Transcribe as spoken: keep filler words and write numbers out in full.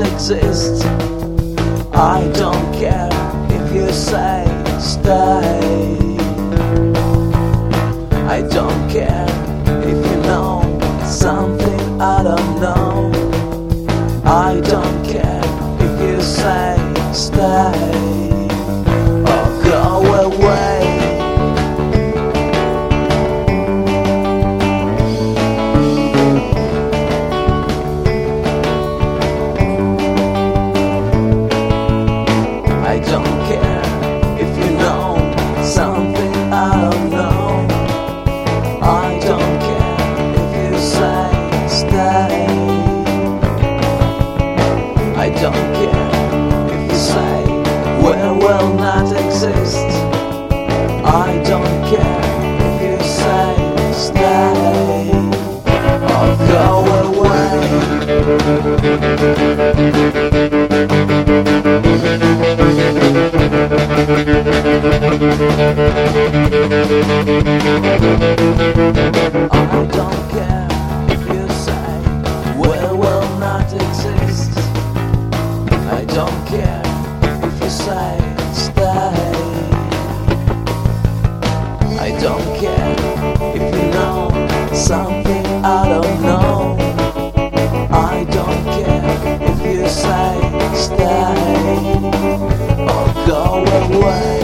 exist. I don't care if you say stay. I don't care if you know something I don't know. I don't care if you say stay or go away. I don't care if you know something I don't know. I don't care if you say stay. I don't care if you say we will not exist. I don't care if you say stay or go away. I don't care if you say we will not exist. I don't care if you say stay. I don't care if you know something I don't know. I don't care if you say stay or go away.